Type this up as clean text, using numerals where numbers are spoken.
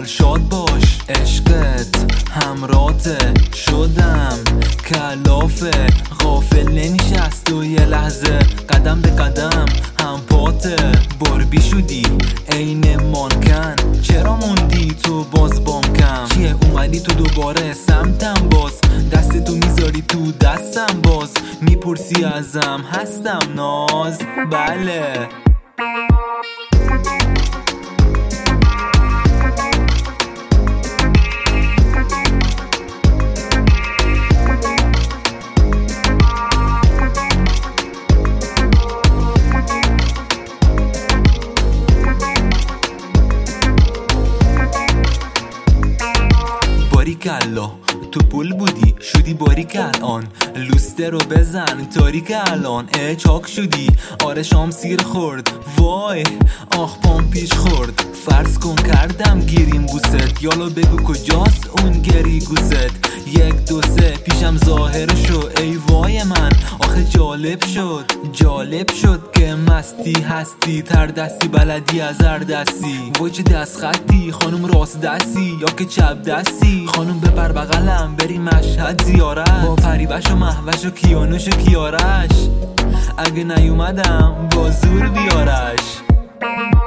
شاد باش، عشقت همراته، شدم کلافه، غافل نمیشست و یه لحظه قدم به قدم هم پاته. باربی شدی عین مانکن، چرا موندی تو باز بام کم؟ چیه اومدی تو دوباره سمتم باز، دستتو میذاری تو دستم باز، میپرسی ازم هستم ناز؟ بله باریکالله تو پول بودی شدی باریک الان، لوسته رو بزن تاریک الان، چاک شدی آره شام سیر خورد، وای آخ پام پیش خورد. فرض کن کردم گیریم بوست، یالا بگو کجاست اون گری گوست؟ 1 2 3 پیشم ظاهر شو، ای وای من آخه جالب شد که مستی هستی، تر دستی بلدی از هر دستی، وای چه دست خطی خانم راست دستی یا که چپ دستی، خانم ببر بغلم بریم مشهد زیارت، با پریوش و مهوش و کیانوش و کیارش، اگه نیومدم با زور بیارش.